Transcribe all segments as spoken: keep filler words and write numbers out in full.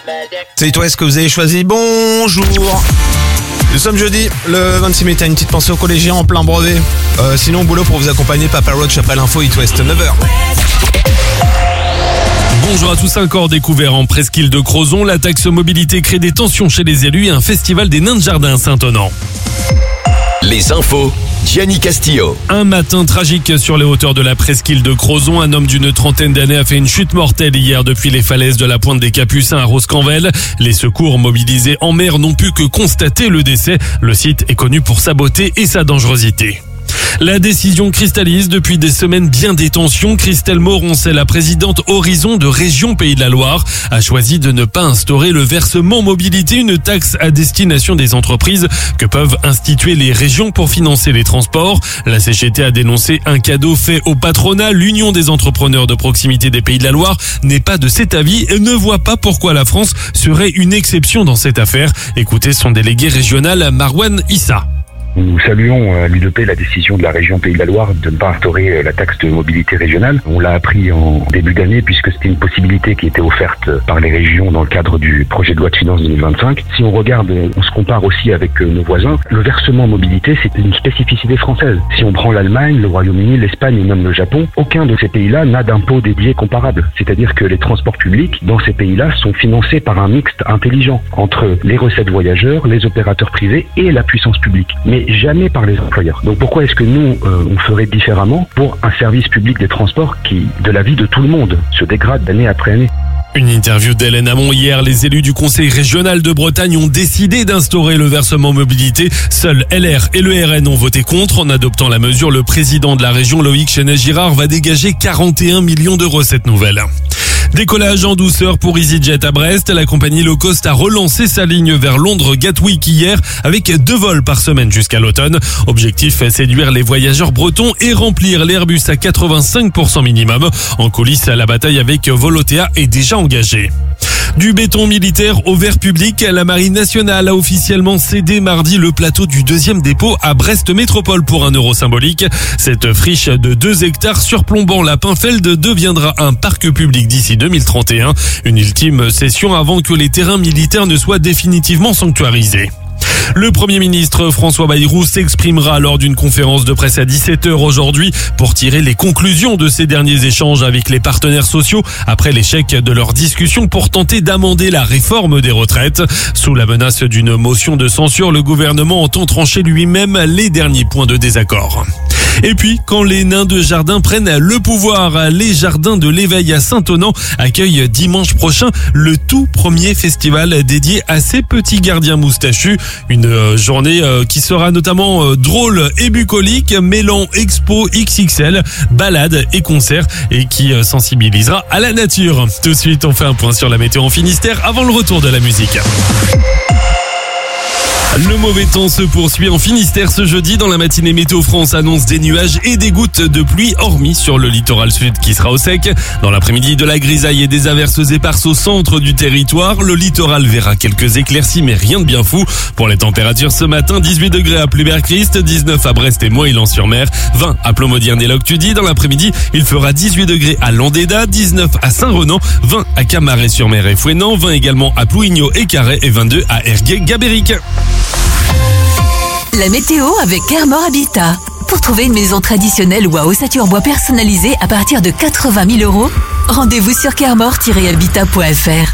C'est toi, est-ce que vous avez choisi? Bonjour. Nous sommes jeudi, le vingt-six mai, t'as une petite pensée aux collégiens en plein brevet. Euh, sinon, boulot pour vous accompagner, Papa Roach après l'info It West, neuf heures. Bonjour à tous, un corps découvert en presqu'île de Crozon. La taxe mobilité crée des tensions chez les élus et un festival des nains de jardin à Saint-Honan. Les infos, Gianni Castillo. Un matin tragique sur les hauteurs de la presqu'île de Crozon. Un homme d'une trentaine d'années a fait une chute mortelle hier depuis les falaises de la Pointe des Capucins à Roscanvel. Les secours mobilisés en mer n'ont pu que constater le décès. Le site est connu pour sa beauté et sa dangerosité. La décision cristallise depuis des semaines bien des tensions. Christelle Moronçais, la présidente Horizon de Région Pays de la Loire, a choisi de ne pas instaurer le versement mobilité, une taxe à destination des entreprises que peuvent instituer les régions pour financer les transports. La C G T a dénoncé un cadeau fait au patronat. L'Union des entrepreneurs de proximité des Pays de la Loire n'est pas de cet avis et ne voit pas pourquoi la France serait une exception dans cette affaire. Écoutez son délégué régional Marwan Issa. Nous saluons à l'U D P la décision de la région Pays de la Loire de ne pas instaurer la taxe de mobilité régionale. On l'a appris en début d'année puisque c'était une possibilité qui était offerte par les régions dans le cadre du projet de loi de finances deux mille vingt-cinq. Si on regarde, on se compare aussi avec nos voisins, le versement mobilité c'est une spécificité française. Si on prend l'Allemagne, le Royaume-Uni, l'Espagne et même le Japon, aucun de ces pays-là n'a d'impôt dédié comparable. C'est-à-dire que les transports publics dans ces pays-là sont financés par un mixte intelligent entre les recettes voyageurs, les opérateurs privés et la puissance publique. Mais jamais par les employeurs. Donc pourquoi est-ce que nous, euh, on ferait différemment pour un service public des transports qui, de la vie de tout le monde, se dégrade d'année après année? Une interview d'Hélène Hamon hier. Les élus du Conseil régional de Bretagne ont décidé d'instaurer le versement mobilité. Seuls L R et le R N ont voté contre. En adoptant la mesure, le président de la région, Loïc Chenet-Girard, va dégager quarante et un millions de recettes nouvelles. Décollage en douceur pour EasyJet à Brest. La compagnie low cost a relancé sa ligne vers Londres Gatwick hier avec deux vols par semaine jusqu'à l'automne. Objectif, séduire les voyageurs bretons et remplir l'Airbus à quatre-vingt-cinq pour cent minimum. En coulisses, la bataille avec Volotea est déjà engagée. Du béton militaire au vert public, la Marine nationale a officiellement cédé mardi le plateau du deuxième dépôt à Brest Métropole pour un euro symbolique. Cette friche de deux hectares surplombant la Pinfeld deviendra un parc public d'ici deux mille trente et un. Une ultime cession avant que les terrains militaires ne soient définitivement sanctuarisés. Le Premier ministre François Bayrou s'exprimera lors d'une conférence de presse à dix-sept heures aujourd'hui pour tirer les conclusions de ces derniers échanges avec les partenaires sociaux après l'échec de leur discussion pour tenter d'amender la réforme des retraites. Sous la menace d'une motion de censure, le gouvernement entend trancher lui-même les derniers points de désaccord. Et puis, quand les nains de jardin prennent le pouvoir, les jardins de l'éveil à Saint-Honan accueillent dimanche prochain le tout premier festival dédié à ces petits gardiens moustachus. Une journée qui sera notamment drôle et bucolique, mêlant expo X X L, balades et concerts et qui sensibilisera à la nature. Tout de suite, on fait un point sur la météo en Finistère avant le retour de la musique. Le mauvais temps se poursuit en Finistère ce jeudi. Dans la matinée, Météo France annonce des nuages et des gouttes de pluie, hormis sur le littoral sud qui sera au sec. Dans l'après-midi, de la grisaille et des averses éparses au centre du territoire. Le littoral verra quelques éclaircies, mais rien de bien fou. Pour les températures ce matin, dix-huit degrés à Plumberchrist, dix-neuf à Brest et Moëlan-sur-Mer, vingt à Plomodierne et Loctudy. Dans l'après-midi, il fera dix-huit degrés à Landéda, dix-neuf à Saint-Renan, vingt à Camaret-sur-Mer et Fouesnant, vingt également à Plouigneau et Carhaix et vingt-deux à Erguet-Gabéric. La météo avec Kermor Habitat. Pour trouver une maison traditionnelle ou à ossature bois personnalisée à partir de quatre-vingt mille euros, rendez-vous sur kermor tiret habitat point f r.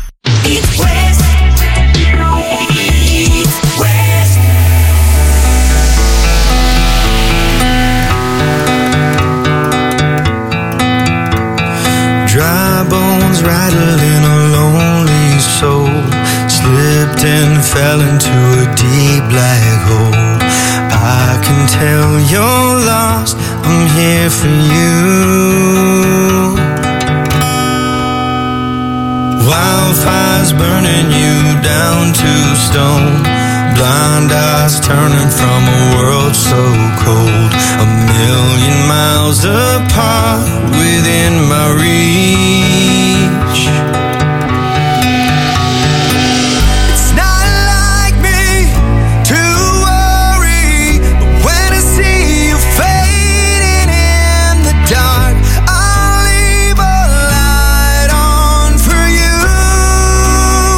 Dry bones rattling a lonely soul, slipped and fell into a deep black hole. I can tell you're lost, I'm here for you. Wildfires burning you down to stone, blind eyes turning from a world so cold. A million miles apart within my reach. It's not like me to worry, but when I see you fading in the dark, I'll leave a light on for you.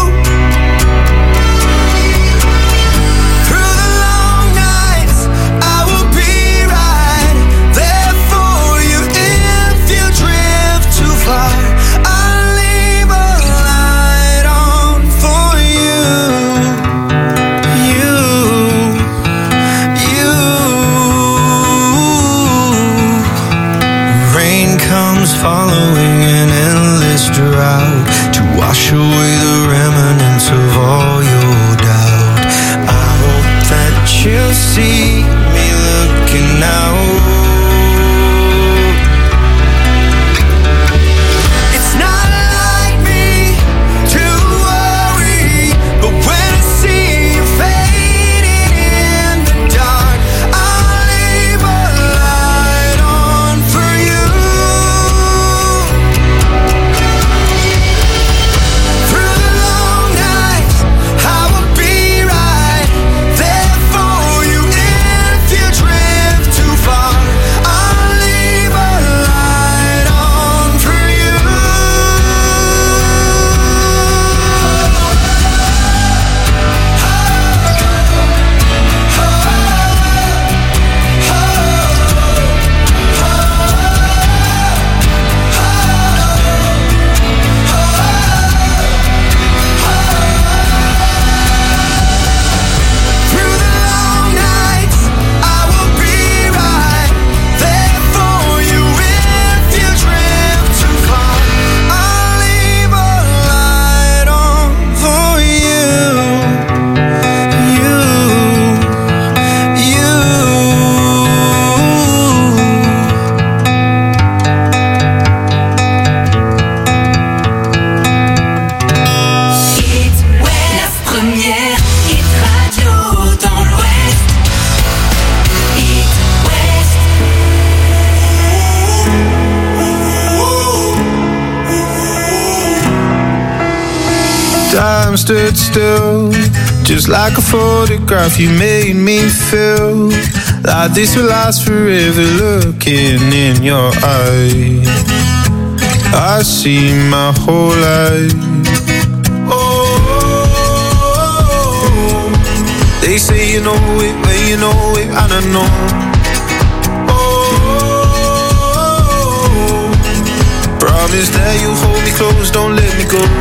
Time stood still, just like a photograph. You made me feel like this will last forever. Looking in your eyes, I see my whole life. Oh, they say you know it, well you know it, and I know. Oh, promise that you hold me close, don't let me go.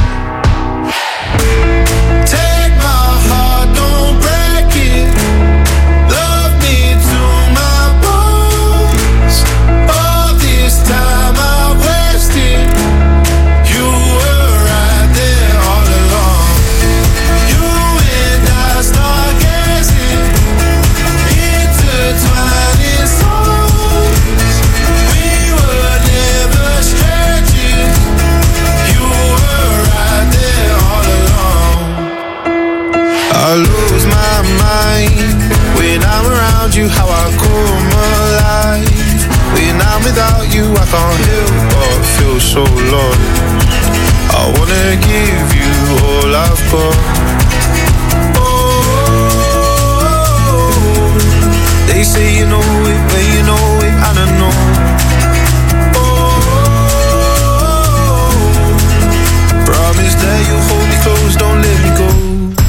I lose my mind when I'm around you, how I come alive. When I'm without you, I can't help but feel so lost. I wanna give you all I've got. Oh, they say you know it, but you know it, and I know. Oh, promise that you'll hold me close, don't let me go.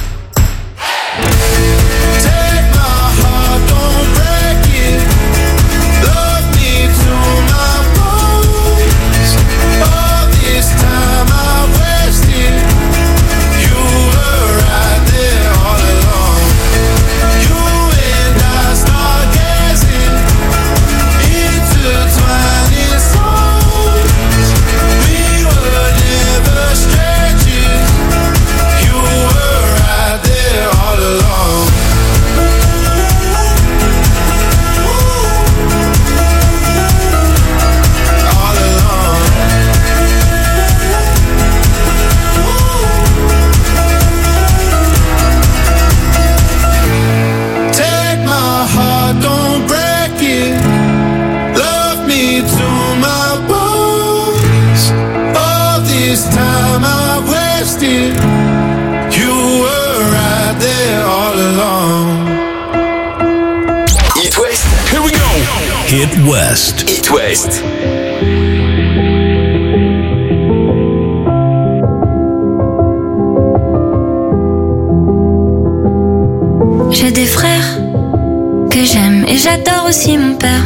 Hit West. Hit West. J'ai des frères que j'aime et j'adore aussi mon père.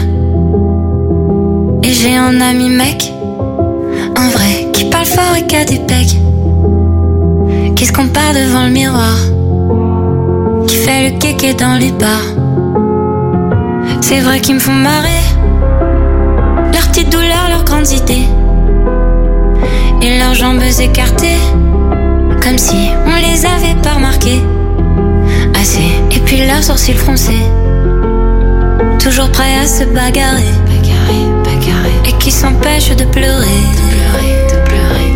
Et j'ai un ami mec, un vrai, qui parle fort et qui a des pecs, qui se compare devant le miroir, qui fait le kéké dans les bars. C'est vrai qu'ils me font marrer, leurs petites douleurs, leurs grandes idées, et leurs jambes écartées, comme si on les avait pas remarquées assez. Et puis leurs sourcils froncés, toujours prêts à se bagarrer, bagarrer, bagarrer, et qui s'empêchent de pleurer, de pleurer, de pleurer.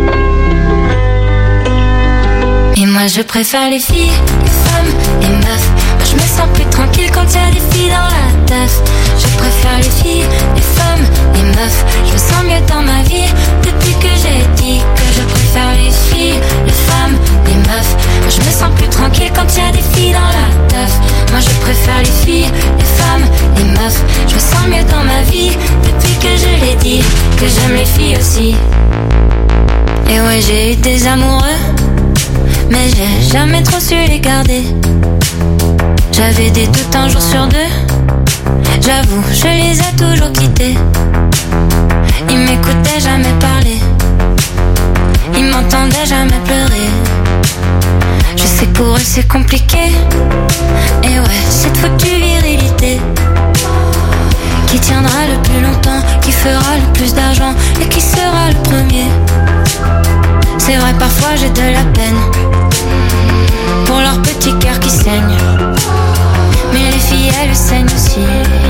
Et moi je préfère les filles, les femmes, les meufs. Moi je me sens plus tranquille quand y a des filles dans la teuf. Je préfère les filles, les femmes, les meufs. Je me sens mieux dans ma vie depuis que j'ai dit que je préfère les filles, les femmes, les meufs. Moi je me sens plus tranquille quand y a des filles dans la teuf. Moi je préfère les filles, les femmes, les meufs. Je me sens mieux dans ma vie depuis que je l'ai dit que j'aime les filles aussi. Et ouais, j'ai eu des amoureux, mais j'ai jamais trop su les garder. J'avais des doutes un jour sur deux, j'avoue, je les ai toujours quittés. Ils m'écoutaient jamais parler, ils m'entendaient jamais pleurer. Je sais que pour eux c'est compliqué, et ouais, cette foutue virilité qui tiendra le plus longtemps, qui fera le plus d'argent et qui sera le premier. C'est vrai, parfois j'ai de la peine pour leur petit cœur qui saigne, mais les filles elles saignent aussi.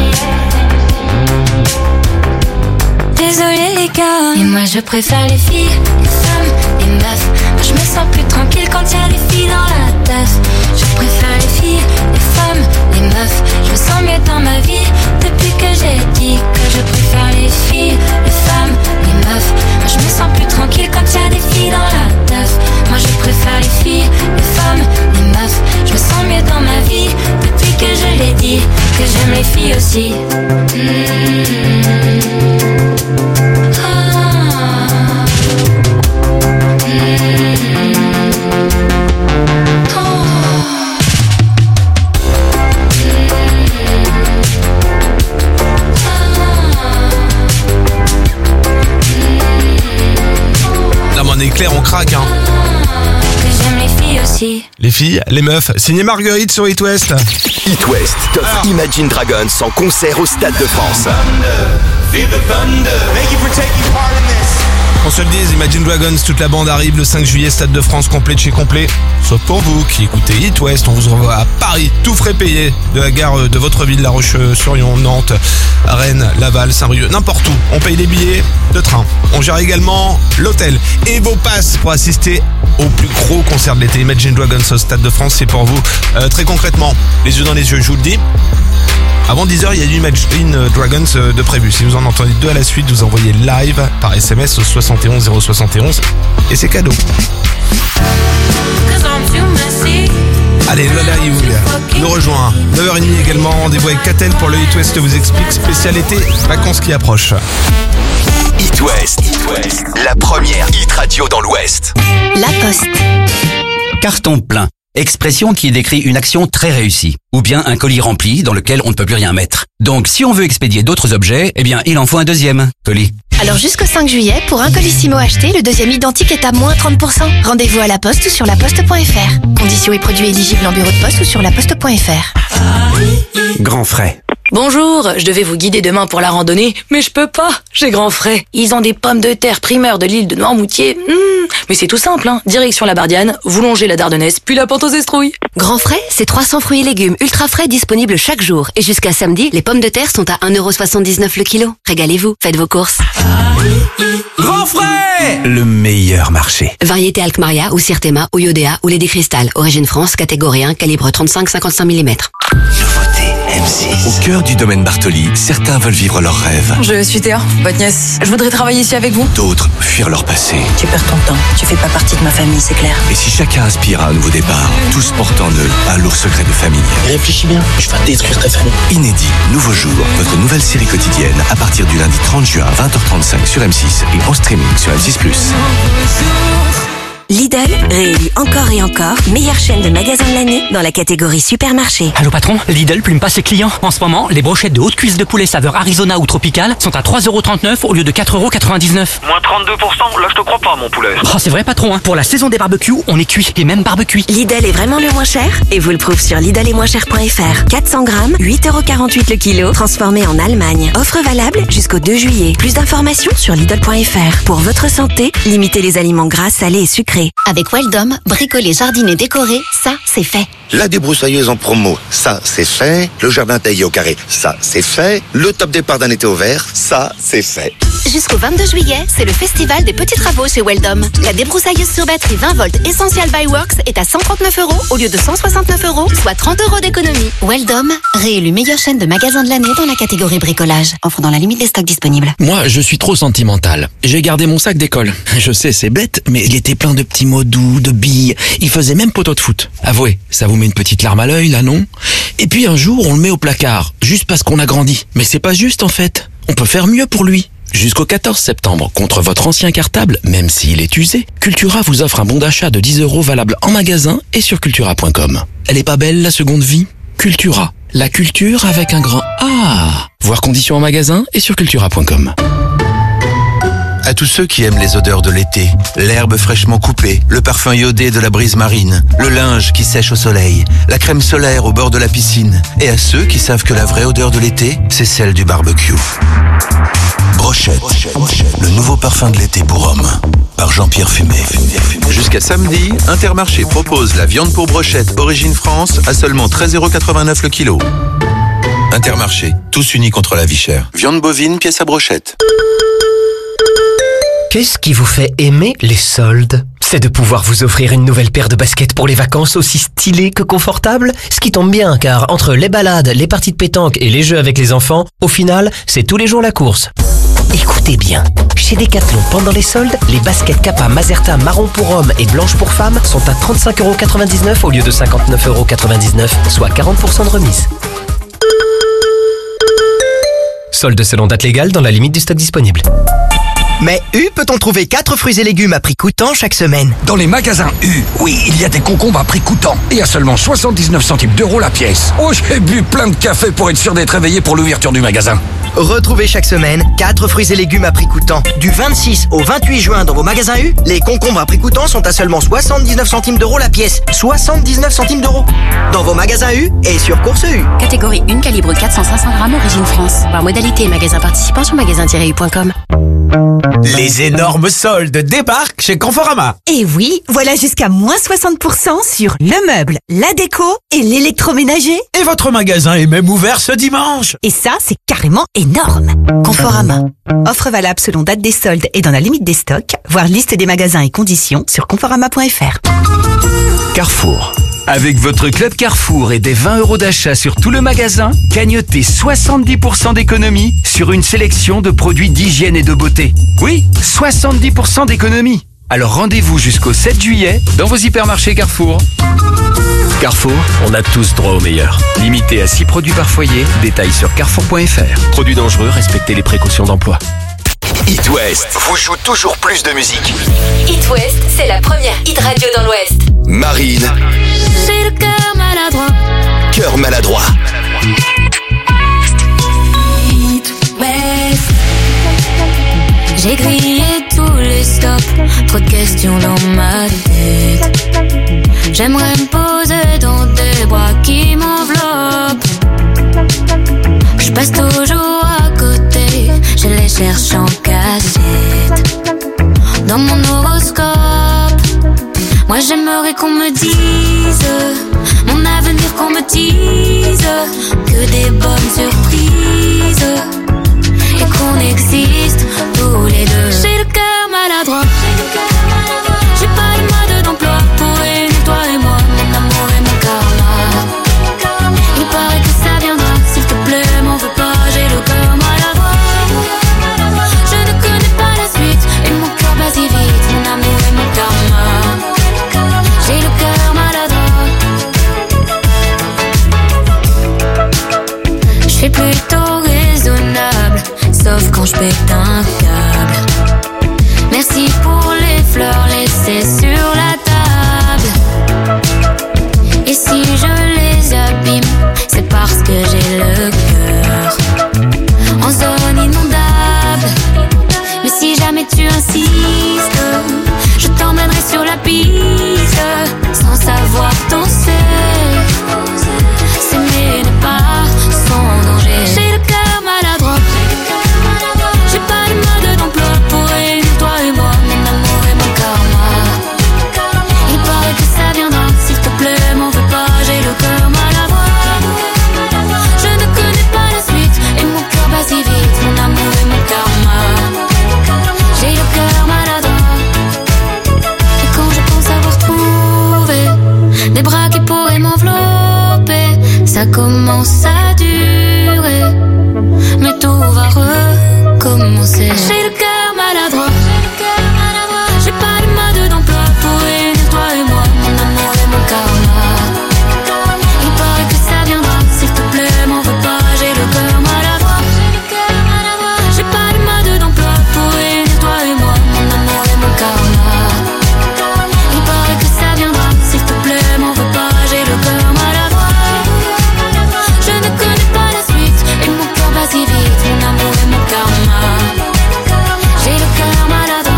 Désolé les gars, et moi je préfère les filles, les femmes, les meufs. Moi je me sens plus tranquille quand y a des filles dans la teuf. Je préfère les filles, les femmes, les meufs. Je me sens mieux dans ma vie depuis que j'ai dit que je préfère les filles, les femmes, les meufs. Moi je me sens plus tranquille quand y a des filles dans la teuf. Moi je préfère les filles aussi. Mmh. Claire, on craque, hein. Que j'aime les filles aussi. Les filles, les meufs. Signé Marguerite sur It West. It West t'offre Imagine Dragons en concert au Stade de France. On se le dise, Imagine Dragons, toute la bande arrive le cinq juillet, Stade de France complet de chez complet. Sauf pour vous qui écoutez It West, on vous envoie à Paris, tout frais payé, de la gare de votre ville, La Roche-sur-Yon, Nantes, Rennes, Laval, Saint-Brieuc, n'importe où. On paye les billets de train. On gère également l'hôtel et vos passes pour assister au plus gros concert de l'été. Imagine Dragons au Stade de France, c'est pour vous. Euh, très concrètement, les yeux dans les yeux, je vous le dis. Avant dix heures, il y a du Imagine Dragons de prévu. Si vous en entendez deux à la suite, vous envoyez live par S M S au soixante et onze zéro soixante et onze et c'est cadeau. Allez, Lola Young nous rejoint. neuf heures trente également, rendez-vous avec Catel pour le It West vous explique, spécialité vacances qui approchent. It West, It West, la première hit radio dans l'Ouest. La Poste. Carton plein. Expression qui décrit une action très réussie. Ou bien un colis rempli dans lequel on ne peut plus rien mettre. Donc si on veut expédier d'autres objets, eh bien il en faut un deuxième colis. Alors jusqu'au cinq juillet, pour un colissimo acheté, le deuxième identique est à moins trente pour cent. Rendez-vous à la Poste ou sur laposte point f r. Conditions et produits éligibles en bureau de poste ou sur laposte point f r. Grand frais. Bonjour, je devais vous guider demain pour la randonnée, mais je peux pas, j'ai grand frais. Ils ont des pommes de terre primeurs de l'île de Noirmoutier. Mmh. Mais c'est tout simple, hein. Direction la Bardiane, vous longez la Dardennaise, puis la pente aux Estrouilles. Grand frais, c'est trois cents fruits et légumes ultra frais disponibles chaque jour. Et jusqu'à samedi, les pommes de terre sont à un euro soixante-dix-neuf le kilo. Régalez-vous, faites vos courses. Grand frais, le meilleur marché. Variété Alkmaria ou Sirtema ou Iodea ou lait des cristal. Origine France, catégorie un, calibre trente-cinq à cinquante-cinq millimètres. Nouveauté M six. Au cœur du domaine Bartoli, certains veulent vivre leurs rêves. Je suis Théa, votre nièce. Je voudrais travailler ici avec vous. D'autres fuir leur passé. Tu perds ton temps, tu fais pas partie de ma famille, c'est clair. Et si chacun aspire à un nouveau départ, tous portent en eux un lourd secret de famille. Réfléchis bien, je vais détruire ta famille. Inédit, nouveau jour, votre nouvelle série quotidienne à partir du lundi trente juin à vingt heures trente-cinq sur M six et en streaming sur M six plus. Lidl, réélu encore et encore, meilleure chaîne de magasins de l'année dans la catégorie supermarché. Allô patron, Lidl plume pas ses clients. En ce moment, les brochettes de haute cuisse de poulet saveur Arizona ou Tropical sont à trois euros trente-neuf au lieu de quatre euros quatre-vingt-dix-neuf. Moins trente-deux pour cent, là je te crois pas mon poulet. Oh c'est vrai patron, hein. Pour la saison des barbecues, on est cuit et même barbecue. Lidl est vraiment le moins cher et vous le prouve sur lidl et moins cher point f r. quatre cents grammes, huit euros quarante-huit le kilo, transformé en Allemagne. Offre valable jusqu'au deux juillet. Plus d'informations sur lidl point f r. Pour votre santé, limitez les aliments gras, salés et sucrés. Avec Weldom, bricoler, jardiner, décorer, ça, c'est fait. La débroussailleuse en promo, ça, c'est fait. Le jardin taillé au carré, ça, c'est fait. Le top départ d'un été au vert, ça, c'est fait. Jusqu'au vingt-deux juillet, c'est le festival des petits travaux chez Weldom. La débroussailleuse sur batterie vingt volts Essential by Works est à cent trente-neuf euros au lieu de cent soixante-neuf euros, soit trente euros d'économie. Weldom, réélu meilleure chaîne de magasins de l'année dans la catégorie bricolage. Offre dans la limite des stocks disponibles. Moi, je suis trop sentimental. J'ai gardé mon sac d'école. Je sais, c'est bête, mais il était plein de petits mots doux, de billes. Il faisait même poteau de foot. Avouez, ça vous met une petite larme à l'œil, là, non? Et puis un jour, on le met au placard, juste parce qu'on a grandi. Mais c'est pas juste, en fait. On peut faire mieux pour lui. Jusqu'au quatorze septembre, contre votre ancien cartable, même s'il est usé, Cultura vous offre un bon d'achat de dix euros valable en magasin et sur cultura point com. Elle est pas belle, la seconde vie? Cultura. La culture avec un grand A. Voir conditions en magasin et sur cultura point com. À tous ceux qui aiment les odeurs de l'été, l'herbe fraîchement coupée, le parfum iodé de la brise marine, le linge qui sèche au soleil, la crème solaire au bord de la piscine, et à ceux qui savent que la vraie odeur de l'été, c'est celle du barbecue. Brochette, le nouveau parfum de l'été pour hommes, par Jean-Pierre Fumé. Jusqu'à samedi, Intermarché propose la viande pour brochette Origine France à seulement treize euros quatre-vingt-neuf le kilo. Intermarché, tous unis contre la vie chère. Viande bovine, pièce à brochette. Qu'est-ce qui vous fait aimer les soldes ? C'est de pouvoir vous offrir une nouvelle paire de baskets pour les vacances aussi stylées que confortables. Ce qui tombe bien, car entre les balades, les parties de pétanque et les jeux avec les enfants, au final, c'est tous les jours la course. Écoutez bien, chez Decathlon, pendant les soldes, les baskets Kappa Mazerta marron pour hommes et blanche pour femmes sont à trente-cinq euros quatre-vingt-dix-neuf au lieu de cinquante-neuf euros quatre-vingt-dix-neuf, soit quarante pour cent de remise. Solde selon date légale dans la limite du stock disponible. Mais U peut-on trouver quatre fruits et légumes à prix coûtant chaque semaine? Dans les magasins U, oui, il y a des concombres à prix coûtant et à seulement soixante-dix-neuf centimes d'euros la pièce. Oh, j'ai bu plein de café pour être sûr d'être réveillé pour l'ouverture du magasin. Retrouvez chaque semaine quatre fruits et légumes à prix coûtant. Du vingt-six au vingt-huit juin dans vos magasins U, les concombres à prix coûtant sont à seulement soixante-dix-neuf centimes d'euros la pièce. soixante-dix-neuf centimes d'euros. Dans vos magasins U et sur Course U. Catégorie un, calibre quatre cents à cinq cents grammes, origine France. Voir modalité et magasin participant sur magasin tiret u point com. Les énormes soldes débarquent chez Conforama. Et oui, voilà jusqu'à moins soixante pour cent sur le meuble, la déco et l'électroménager. Et votre magasin est même ouvert ce dimanche. Et ça, c'est carrément énorme. Conforama. Offre valable selon date des soldes et dans la limite des stocks. Voir liste des magasins et conditions sur conforama point f r. Carrefour. Avec votre club Carrefour et des vingt euros d'achat sur tout le magasin, gagnotez soixante-dix pour cent d'économie sur une sélection de produits d'hygiène et de beauté. Oui, soixante-dix pour cent d'économie. Alors rendez-vous jusqu'au sept juillet dans vos hypermarchés Carrefour. Carrefour, on a tous droit au meilleur. Limité à six produits par foyer, détails sur carrefour point f r. Produits dangereux, respectez les précautions d'emploi. It West vous joue toujours plus de musique. It West, c'est la première hit radio dans l'Ouest. Marine. J'ai le cœur maladroit. Cœur maladroit. It West. J'ai grillé tous les stops. Trop de questions dans ma tête. J'aimerais me poser dans des bras qui m'enveloppent. Je passe toujours à côté. Je les cherche en cachette. Dans mon horoscope, moi j'aimerais qu'on me dise mon avenir, qu'on me dise que des bonnes surprises et qu'on existe tous les deux. J'ai le cœur maladroit. J'ai pas de mode d'emploi pour réunir toi et moi, mon amour et mon karma. Il paraît que ça viendra, s'il te plaît, m'en veux pas. J'ai le cœur maladroit. Je ne connais pas la suite et mon cœur bat si vite, mon amour et mon karma. J'ai le cœur maladroit. Je suis plutôt raisonnable, sauf quand je pète un câble. Merci pour les fleurs laissées sur la table. Et si je les abîme, c'est parce que j'ai le cœur en zone inondable. Mais si jamais tu insistes, je t'emmènerai sur la piste sans savoir danser. S'aimer n'est pas sans danger. J'ai le cœur maladroit. J'ai pas de mode d'emploi pour réunir toi et moi, mon amour et mon karma. Il paraît que ça viendra, s'il te plaît, m'en veux pas. J'ai le cœur maladroit. Je ne connais pas la suite et mon cœur bat si vite, mon amour et mon karma. J'ai le cœur maladroit. Et quand je pense avoir trouvé des bras qui pourraient m'envelopper, ça commence à durer, mais tout va recommencer. J'ai le cœur maladroit. J'ai pas de mode d'emploi pour réunir toi et moi, mon amour et mon karma. Il paraît que ça viendra, s'il te plaît, m'en veux pas. J'ai le cœur maladroit. J'ai pas de mode d'emploi pour réunir toi et moi, mon amour et mon karma. Il paraît que ça viendra, s'il te plaît, m'en veux pas. J'ai le cœur maladroit. Je ne connais pas la suite et mon cœur bat si vite, mon amour et mon karma. J'ai le cœur maladroit.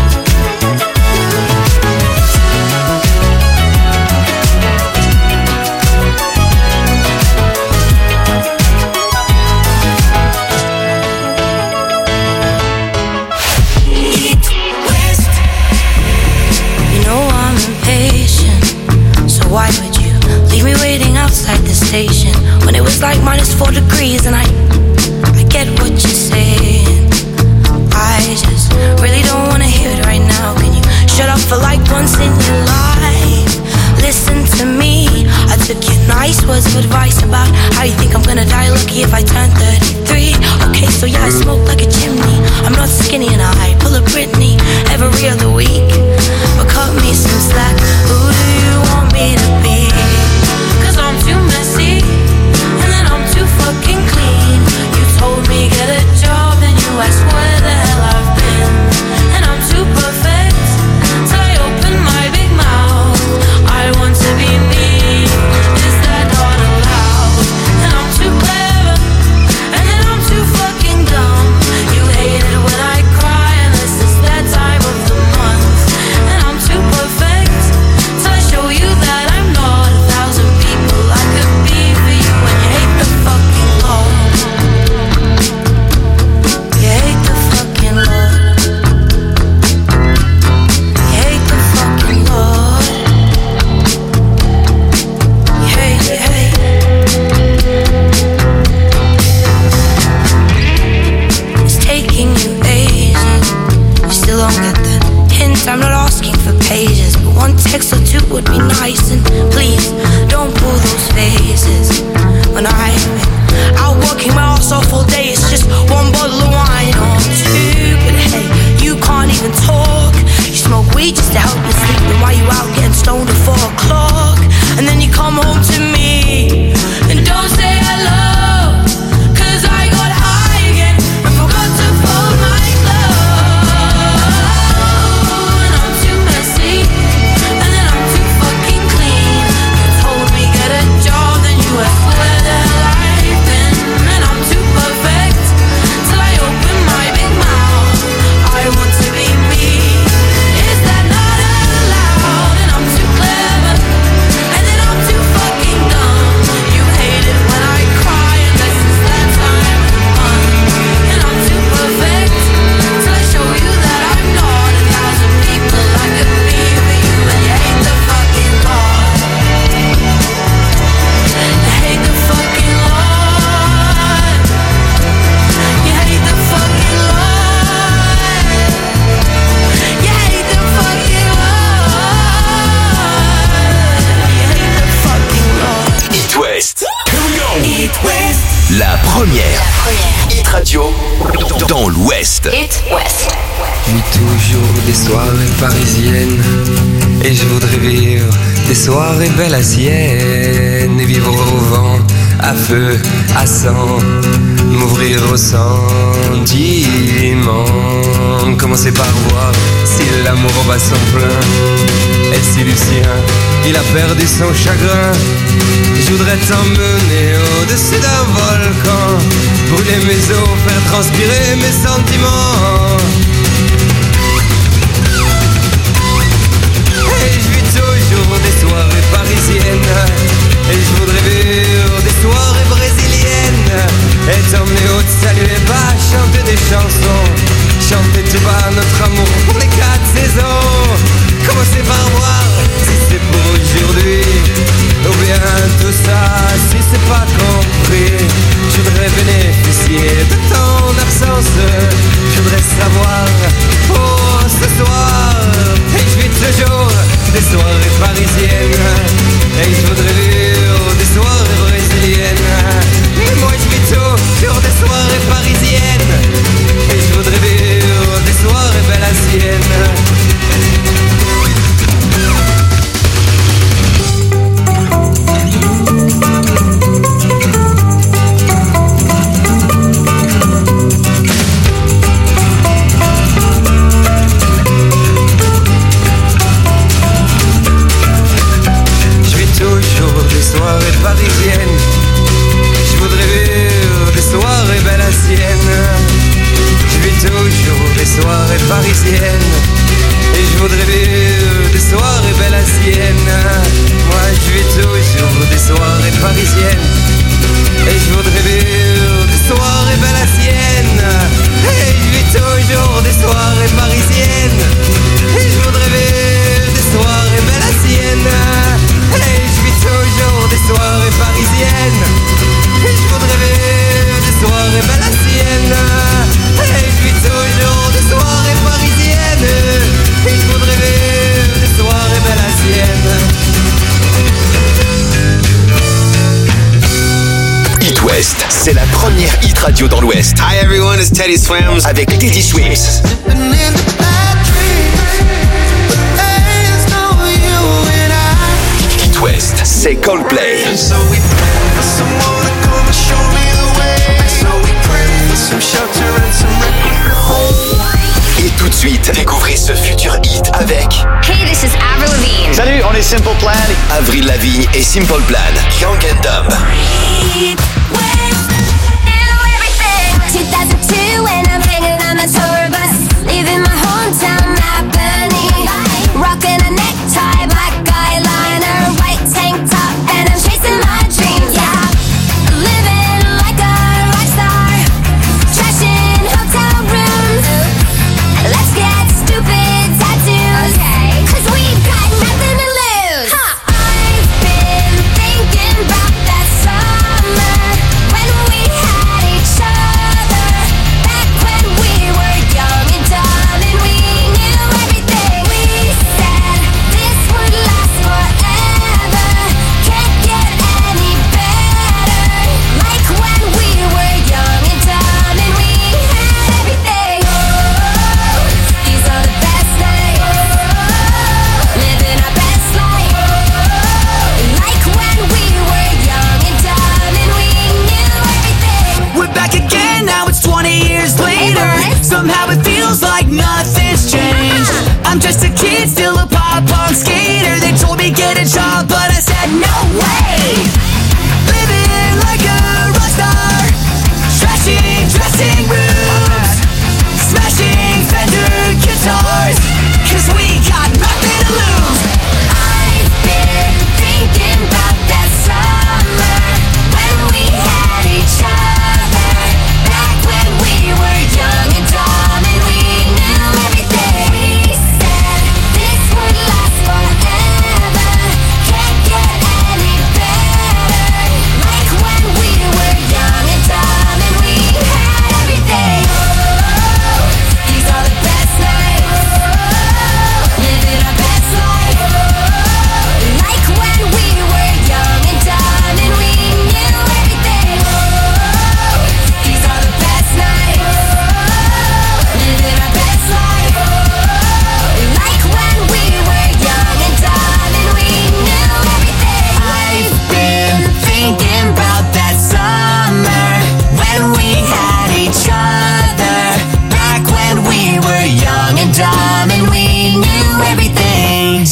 You know I'm impatient, so why would you leave me waiting outside the station when it was like minus four degrees? And I, I get what you're saying. I just really don't wanna hear it right now. Can you shut up for like once in your life? Listen to me. I took your nice words of advice about how you think I'm gonna die lucky if I turn thirty-three. Okay, so yeah, I smoke like a chimney. I'm not skinny and I pull a Britney every other week. But cut me some slack. Who do you want me to be? Cause I'm too messy and then I'm too fucking clean. You told me get it it would be nice. And please, don't pull those faces. When I've been out working my ass off all day, it's just one bottle of wine or two. But hey, you can't even talk. You smoke weed just to help you sleep. Then why you out getting stoned at four o'clock? And then you come home to me and don't say hello, 'cause I got high again and forgot to fold my clothes. And I'm too messy, and then I'm too fucking clean. You told me get a job, then you asked where the life been. And I'm too perfect till I open my big mouth. I want to be me. Is that not allowed? And I'm too clever, and then I'm too fucking dumb. You hate it when I cry, unless it's that time of month. And I'm too perfect till I show you that I'm not. A thousand people I could be for you, and you hate the fucking Lord. You hate the fucking Lord. You hate the fucking Lord. You hate the fucking Lord. You hate the fucking Lord. It West. It West. La première. Hit Radio dans l'Ouest. It West. Vis toujours des soirées parisiennes, et je voudrais vivre des soirées belles à sienne, et vivre au vent, à feu, à sang, m'ouvrir au sentiment, commencer par voir si l'amour bat son plein, et si Lucien, il a perdu son chagrin. Je voudrais t'emmener au-dessus d'un volcan, brûler mes os, faire transpirer mes sentiments. Et je vis toujours des soirées parisiennes, et je voudrais vivre des soirées brésiliennes, et t'emmener au saluer bas, chanter des chansons, chanter tout bas notre amour pour les quatre saisons. Commencer par voir si c'est pour aujourd'hui, ou bien tout ça si c'est pas compris. Je voudrais bénéficier de ton absence, je voudrais savoir pour ce soir. Et je vis toujours des soirées parisiennes, et je voudrais vivre des soirées brésiliennes. Et moi je vis toujours des soirées parisiennes, et je voudrais vivre des soirées belles à sienne. Toujours des soirées parisiennes, je voudrais vivre des soirées belles à sienne. Je vis toujours des soirées parisiennes, et je voudrais vivre des soirées belles à sienne. Moi je vis toujours des soirées parisiennes, et je voudrais vivre des soirées belles à sienne. Et je vis toujours des soirées parisiennes, et je voudrais vivre des soirées belles à sienne. Et je vis toujours des soirées parisiennes, et je voudrais vivre des soirées belles à sienne. Et je vis toujours des soirées parisiennes, et je voudrais vivre des soirées belles à sienne. It West, c'est la première hit radio dans l'Ouest. Hi everyone, it's Teddy Swims avec Teddy Swims. It West, c'est Coldplay. Et tout de suite, découvrez ce futur hit avec Hey, this is Avril Lavigne. Salut, on est Simple Plan. Avril Lavigne et Simple Plan, Young and Dumb. two thousand two and I'm hanging on the tour bus, leaving my hometown Albany, rocking a necktie, black eyeliner, white tank top, and I'm chasing my dreams. Yeah, living like a rock star, trashing hotel rooms. Let's get stupid tattoos, okay, 'cause we've got nothing to lose. Huh. I've been thinking about that summer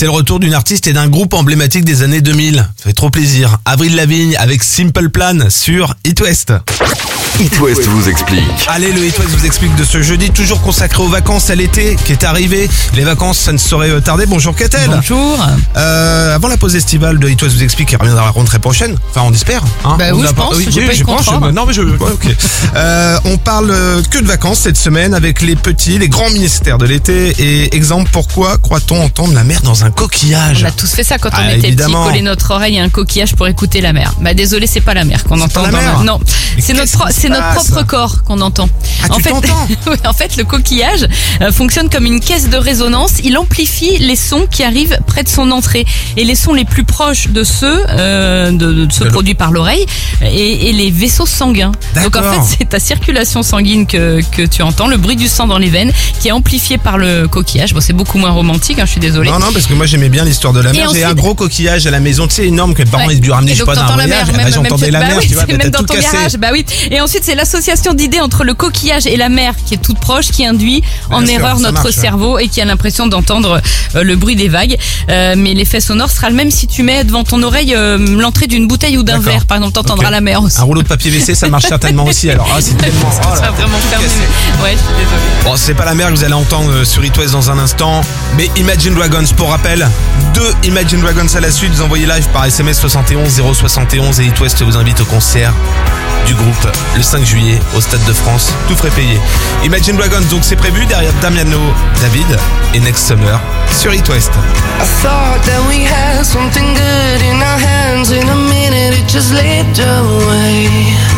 C'est le retour d'une artiste et d'un groupe emblématique des années deux mille. Ça fait trop plaisir. Avril Lavigne avec Simple Plan sur It West. It West vous explique. Allez, le It West vous explique de ce jeudi, toujours consacré aux vacances à l'été qui est arrivé. Les vacances, ça ne saurait tarder. Bonjour Catel. Bonjour. Euh, avant la pause estivale de It West vous explique, qui reviendra à la rentrée prochaine. Enfin, on espère. Hein. Bah on oui, je pense. Oui, j'ai oui, pas je eu pense. contrat. Je... Non, mais je. Ouais, ok. euh, on parle que de vacances cette semaine avec les petits, les grands ministères de l'été. Et exemple, pourquoi croit-on entendre la mer dans un coquillage? On a tous fait ça quand on ah, était évidemment. petit, coller notre oreille à un coquillage pour écouter la mer. Bah désolé, c'est pas la mer qu'on entend. Pas la dans mer. La... Non, mais c'est notre pro... c'est notre propre corps qu'on entend. Ah, en tu fait, t'entends oui, en fait, le coquillage euh, fonctionne comme une caisse de résonance. Il amplifie les sons qui arrivent près de son entrée et les sons les plus proches de ceux euh, de, de ceux produits par l'oreille et, et les vaisseaux sanguins. Donc en fait, c'est ta circulation sanguine que que tu entends, le bruit du sang dans les veines qui est amplifié par le coquillage. Bon, c'est beaucoup moins romantique, hein, je suis désolée. Non, non, parce que moi j'aimais bien l'histoire de la mer. J'ai ensuite... un gros coquillage à la maison, tu sais, énorme, que mes parents ils dû ramener, je sais pas, d'un voyage. Là, j'entendais la mer, bah oui, tu vois, même dans tout ton cassé. garage. Bah oui. Et ensuite, c'est l'association d'idées entre le coquillage et la mer qui est toute proche, qui induit bien en sûr, erreur notre marche, cerveau ouais. et qui a l'impression d'entendre euh, le bruit des vagues. Euh, mais l'effet sonore sera le même si tu mets devant ton oreille euh, l'entrée d'une bouteille ou d'un D'accord. verre. Par exemple, t'entendras okay. la mer aussi. Un rouleau de papier W C, ça marche certainement aussi. Alors, ah, c'est tellement. Ça Oh, là, vraiment fermé. Ouais, je suis désolée. Bon, c'est pas la mer que vous allez entendre sur It West dans un instant, mais Imagine Dragons, pour rappel, deux Imagine Dragons à la suite, vous envoyez live par S M S soixante et onze zéro soixante et onze et It West vous invite au concert du groupe le cinq juillet au Stade de France, tout frais payé. Imagine Dragons, donc c'est prévu derrière Damiano, David et Next Summer sur It West. I thought that we had something good in our hands. In a minute it just slipped away.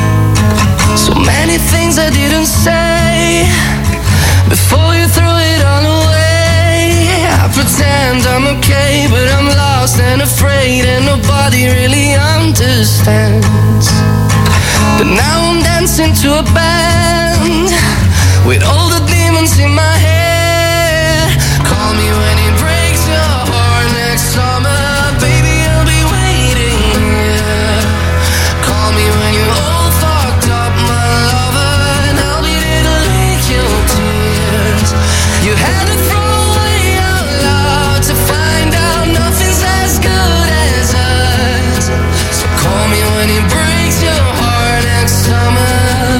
So many things I didn't say before you threw it all away. I pretend I'm okay, but I'm lost and afraid, and nobody really understands. But now I'm dancing to a band with all the demons in my head. Call me when it breaks your heart next summer, baby, I'll be waiting here. Call me when you're all fucked up, my lover, and I'll be there to lick your tears. You had to throw away out loud to find out nothing's as good as us. So call me when it breaks your heart next summer.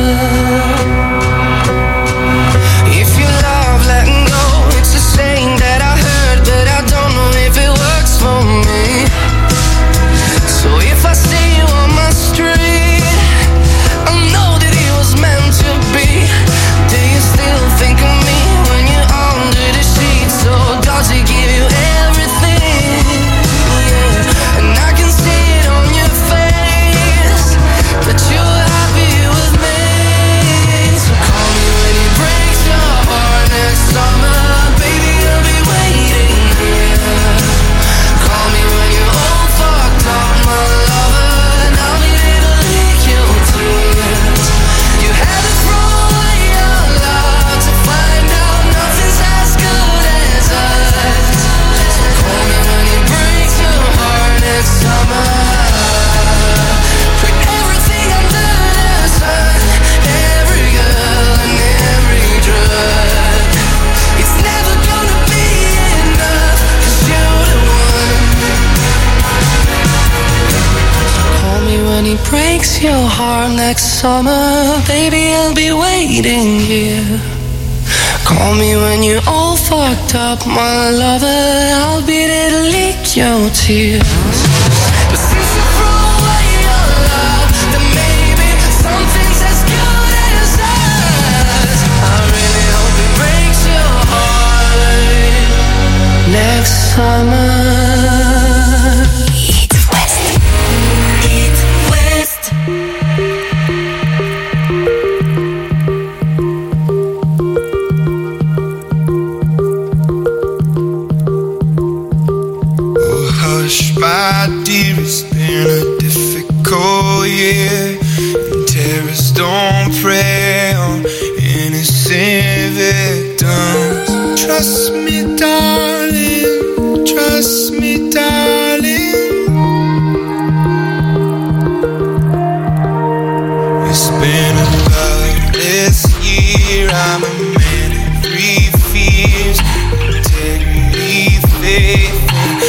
If you love letting go, it's a saying that I heard, but I don't know if it works for me. So if I see you on my street, I know that it was meant to be. Do you still think of me when you're under the sheets? So does it give you everything? Yeah. And I can see it on your face that you're happy with me. So call me when it breaks your heart next summer, baby, I'll be waiting here. Call me when you're all fucked up, my lover, and I'll be there to lick your tears. You had to throw away your love to find out nothing's as good as us. So call me when it breaks your heart next summer. Put everything under the sun, every girl and every drug. It's never gonna be enough, 'cause you're the one. Call me when it breaks your heart next summer, baby, I'll be waiting here. Call me when you're all fucked up, my lover, I'll be there to lick your tears. But since you throw away your love, then maybe something's as good as us. I really hope it breaks your heart next summer. It West. It West. Oh, hush, my dear, it's been a difficult year. And terrorists don't prey on innocent victims. Trust me, darling, trust me, darling. It's been a bloodless year. I'm a man of three fears: integrity, faith, and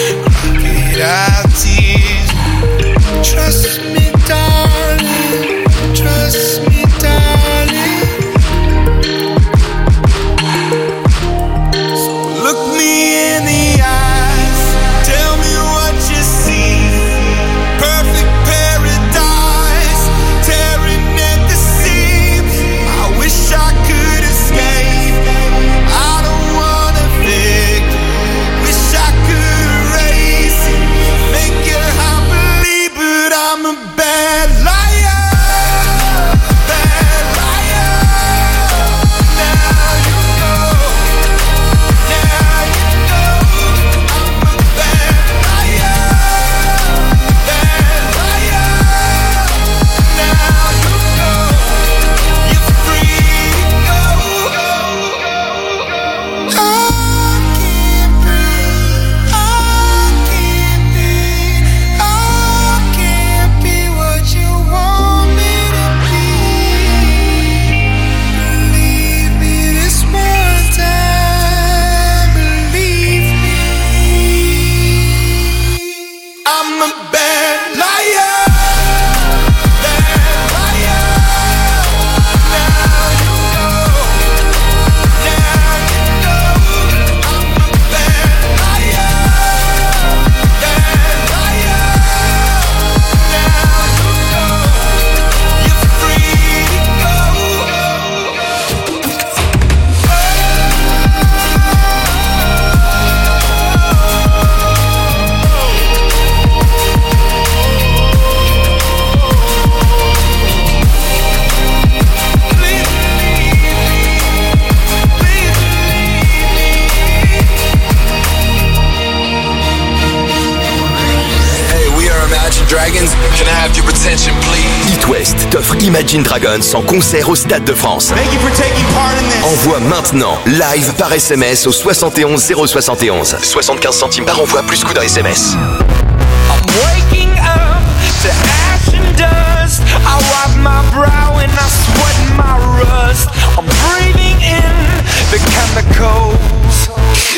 Dragons, can I have your attention, please? It West t'offre Imagine Dragons en concert au Stade de France. Thank you for taking part in this. Envoie maintenant, live par S M S au soixante et onze zéro soixante et onze. soixante-quinze centimes par envoi plus coût d'un S M S. I'm waking up to ash and dust. I wipe my brow and I sweat my rust. I'm breathing in the chemicals.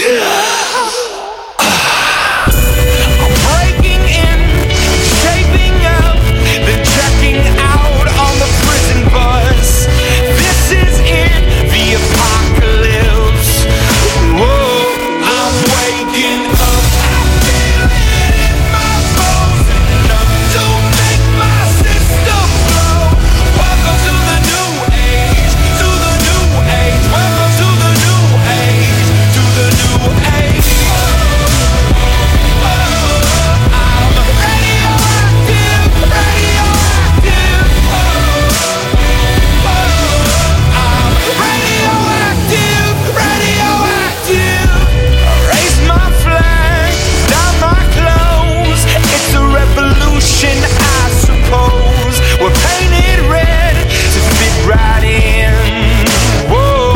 I'm breaking in, shaping up, then checking out on the prison bus. This is it, the apocalypse. Whoa, I'm waking up. I suppose we're painted red to fit right in. Whoa.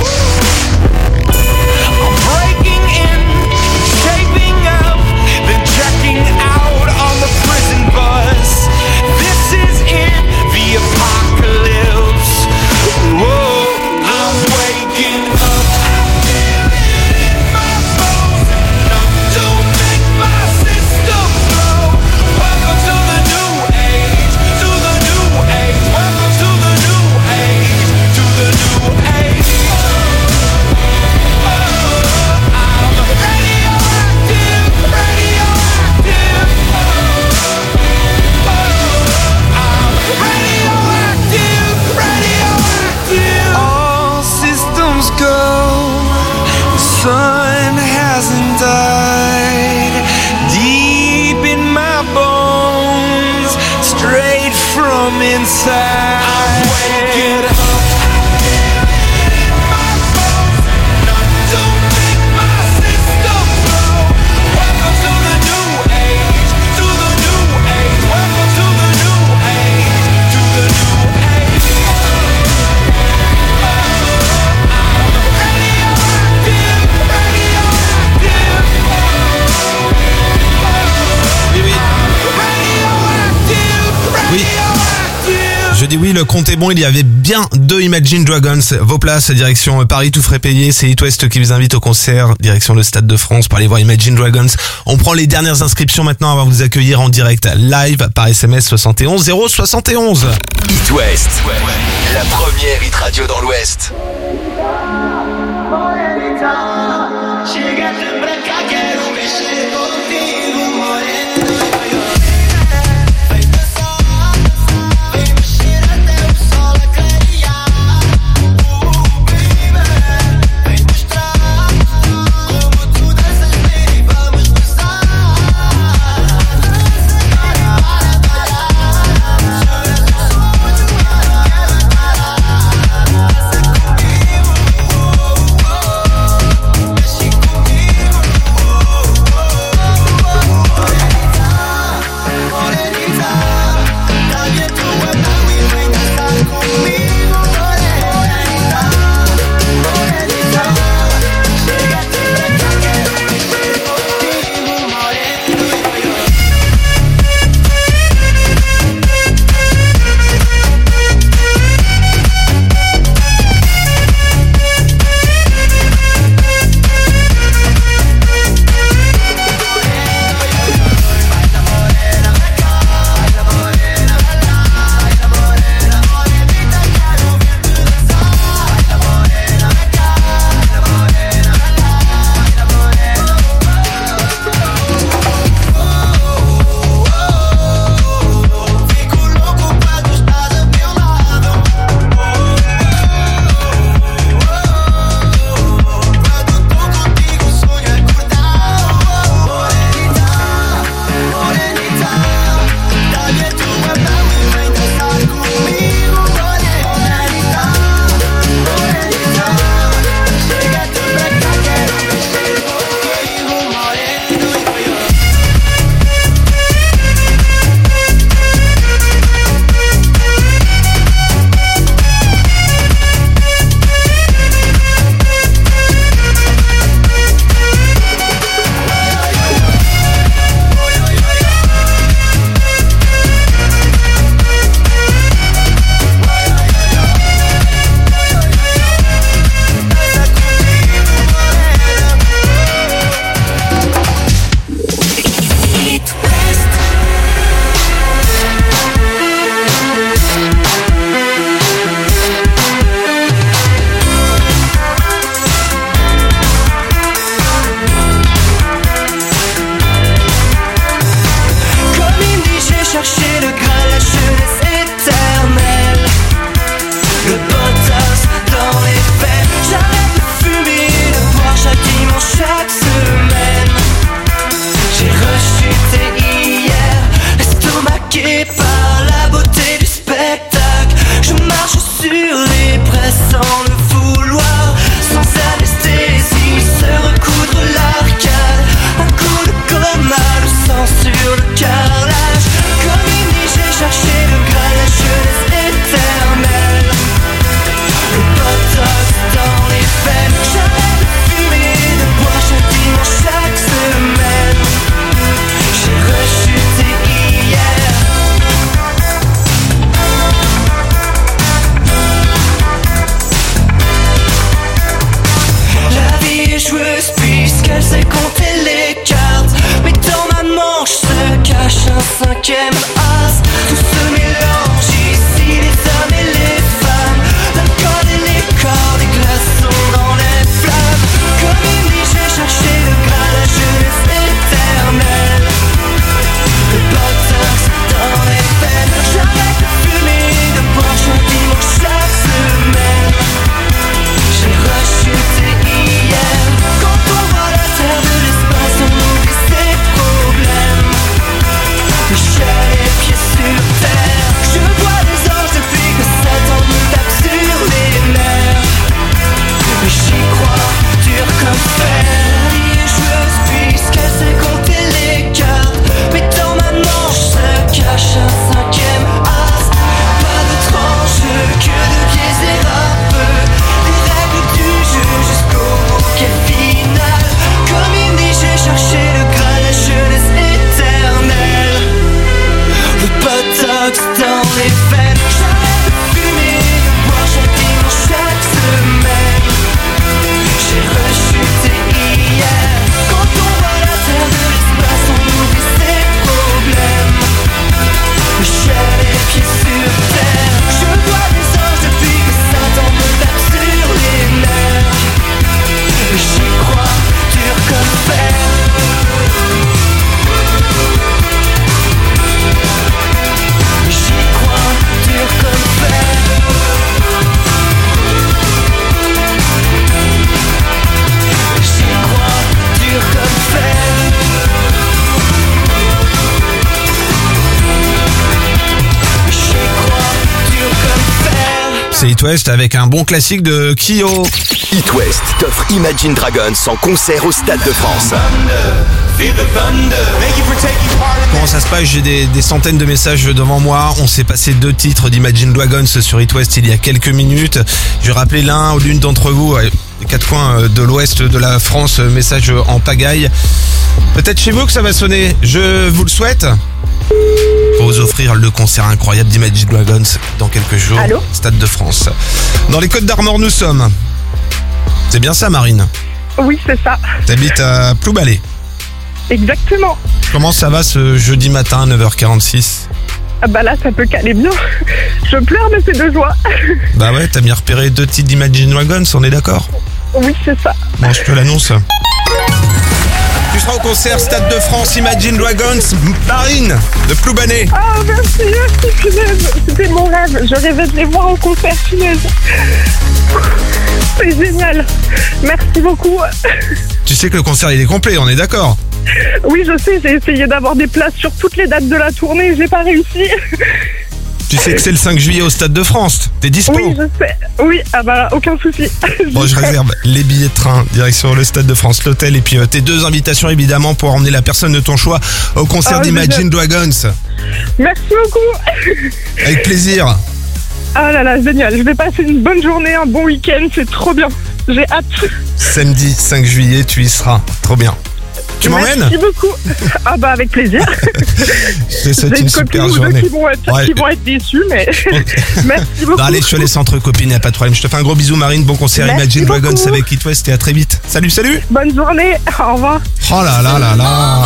I'm breaking in, shaping up, then checking out on the prison bus. This is it, the apocalypse. Whoa, I'm waking up. All systems go, the sun hasn't died. Deep in my bones, straight from inside. I'm waking up. Oui. Je dis oui, le compte est bon, il y avait bien deux Imagine Dragons. Vos places, direction Paris, tout frais payé. C'est It West qui vous invite au concert, direction le Stade de France pour aller voir Imagine Dragons. On prend les dernières inscriptions maintenant avant de vous accueillir en direct live par S M S soixante et onze zéro soixante et onze. It West, la première hit radio dans l'Ouest. un cinquième as. Tout se mélange ici, les hommes et les femmes, l'alcool et les corps, des glaçons dans les flammes. Comme une nuit j'ai cherché le graal, la jeunesse éternelle. Le botox dans les veines. J'arrête de fumer, de boire chaque dimanche, chaque semaine. J'ai rechuté hier. Quand on voit la terre de l'espace, on oublie ses problèmes. J'ai les pieds sur terre. Je vois les anges depuis que Satan me tape sur les nerfs. Mais j'y crois, dur comme fer. Et joueuse puisqu'elle sait compter les cartes. Mais dans ma manche se cache un cinquième as. Pas d'autre enjeu que de biaiser un peu les règles du jeu jusqu'au bouquet final. Comme il dit, j'ai cherché le graal, la jeunesse éternelle. Le botox dans les veines. J'arrête de fumer, de boire chaque dimanche, chaque semaine. J'ai rechuté hier. Quand on voit la terre de l'espace, on oublie ses problèmes. J'ai les pieds sur terre. Je vois les anges depuis que Satan me tape sur les nerfs. J'y crois, dur comme fer. J'y crois, dur comme fer. J'y crois, dur comme fer. J'y crois, dur comme fer. C'est It West avec un bon classique de Kyo. It West t'offre Imagine Dragons en concert au Stade de France. Comment ça se passe? J'ai des, des centaines de messages devant moi. On s'est passé deux titres d'Imagine Dragons sur It West il y a quelques minutes. Je vais rappeler l'un ou l'une d'entre vous, les quatre coins de l'ouest de la France, message en pagaille. Peut-être chez vous que ça va sonner. Je vous le souhaite. Pour vous offrir le concert incroyable d'Imagine Dragons dans quelques jours. Allô? Stade de France. Dans les Côtes d'Armor nous sommes. C'est bien ça, Marine? Oui, c'est ça. T'habites à Ploubalay. Exactement. Comment ça va ce jeudi matin à neuf heures quarante-six? Ah bah là, ça peut caler bien. Je pleure, mais c'est de joie. Bah ouais, t'as bien repéré deux titres d'Imagine Dragons, on est d'accord? Oui, c'est ça. Bon, je te l'annonce. Tu seras au concert Stade de France Imagine Dragons, Marine de Ploubalay. Ah, merci, merci, punaise. C'était mon rêve. Je rêvais de les voir au concert, punaise. C'est génial. Merci beaucoup. Tu sais que le concert il est complet, on est d'accord? Oui, je sais, j'ai essayé d'avoir des places sur toutes les dates de la tournée, j'ai pas réussi. Tu sais que c'est le cinq juillet au Stade de France. T'es dispo? Oui, je sais. Oui, ah bah aucun souci. Bon, je réserve les billets de train, direction le Stade de France, l'hôtel et puis euh, tes deux invitations évidemment pour emmener la personne de ton choix au concert Ah, d'Imagine génial. Dragons. Merci beaucoup. Avec plaisir. Ah là là, génial. Je vais passer une bonne journée, un bon week-end, c'est trop bien. J'ai hâte. Samedi cinq juillet, tu y seras. Trop bien. Tu m'emmènes? Merci beaucoup. Ah bah avec plaisir. Je te souhaite J'ai une une super copine ou deux journée. qui vont être, Ouais. qui vont être déçus, mais merci beaucoup. Non, allez, je te laisse entre copines, y a pas de problème. Je te fais un gros bisou, Marine. Bon concert Merci Imagine beaucoup. Dragons avec It West et à très vite. Salut, salut. Bonne journée. Au revoir. Oh là là là là.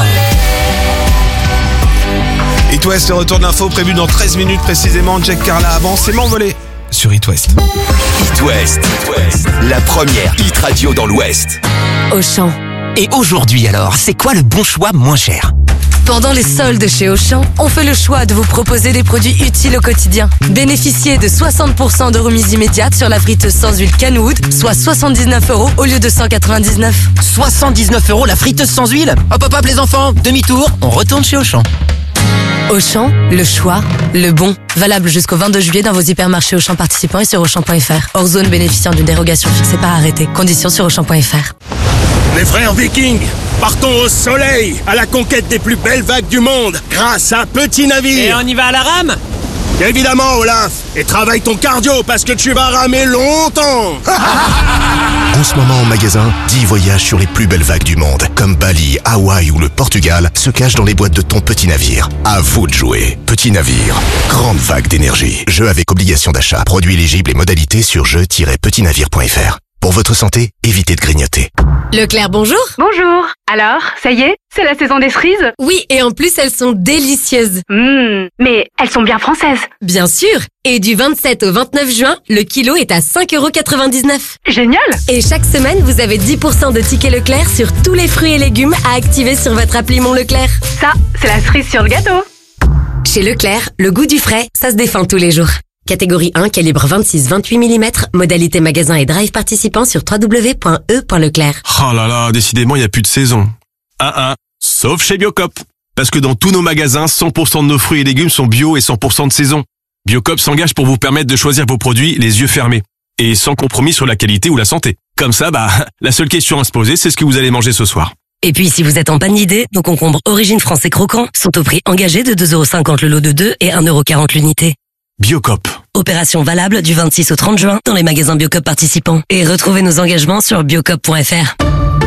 It West, retour d'info prévu dans treize minutes précisément. Jack Carla avant, c'est m'envoler sur It West. It West, la première hit radio dans l'Ouest. Auchan. Et aujourd'hui alors, c'est quoi le bon choix moins cher? Pendant les soldes chez Auchan, on fait le choix de vous proposer des produits utiles au quotidien. Bénéficiez de soixante pour cent de remise immédiate sur la friteuse sans huile Kenwood, soit soixante-dix-neuf euros au lieu de cent quatre-vingt-dix-neuf. soixante-dix-neuf euros la friteuse sans huile? Hop hop hop les enfants, demi-tour, on retourne chez Auchan. Auchan, le choix, le bon. Valable jusqu'au vingt-deux juillet dans vos hypermarchés Auchan participants et sur Auchan point F R. Hors zone bénéficiant d'une dérogation fixée par arrêté. Conditions sur Auchan point F R. Les frères vikings, partons au soleil, à la conquête des plus belles vagues du monde, grâce à un petit navire. Et on y va à la rame? Évidemment, Olaf. Et travaille ton cardio, parce que tu vas ramer longtemps. En ce moment en magasin, dix voyages sur les plus belles vagues du monde, comme Bali, Hawaï ou le Portugal, se cachent dans les boîtes de ton petit navire. À vous de jouer. Petit navire, grande vague d'énergie. Jeu avec obligation d'achat. Produit éligible et modalités sur jeu tiret petit navire point F R. Pour votre santé, évitez de grignoter. Leclerc, bonjour. Bonjour. Alors, ça y est, c'est la saison des cerises? Oui, et en plus, elles sont délicieuses. Mmh, mais elles sont bien françaises. Bien sûr. Et du vingt-sept au vingt-neuf juin, le kilo est à cinq euros quatre-vingt-dix-neuf. Génial. Et chaque semaine, vous avez dix pour cent de tickets Leclerc sur tous les fruits et légumes à activer sur votre appli Mon Leclerc. Ça, c'est la cerise sur le gâteau. Chez Leclerc, le goût du frais, ça se défend tous les jours. Catégorie un, calibre vingt-six vingt-huit millimètres, modalité magasin et drive participant sur w w w point e point leclerc. Oh là là, décidément, il n'y a plus de saison. Un un, sauf chez Biocop. Parce que dans tous nos magasins, cent pour cent de nos fruits et légumes sont bio et cent pour cent de saison. Biocop s'engage pour vous permettre de choisir vos produits les yeux fermés. Et sans compromis sur la qualité ou la santé. Comme ça, bah, la seule question à se poser, c'est ce que vous allez manger ce soir. Et puis, si vous êtes en panne d'idées, nos concombres Origine France et Croquants sont au prix engagé de deux euros cinquante le lot de deux et un euro quarante l'unité. Biocop. Opération valable du vingt-six au trente juin dans les magasins Biocop participants. Et retrouvez nos engagements sur biocop point f r.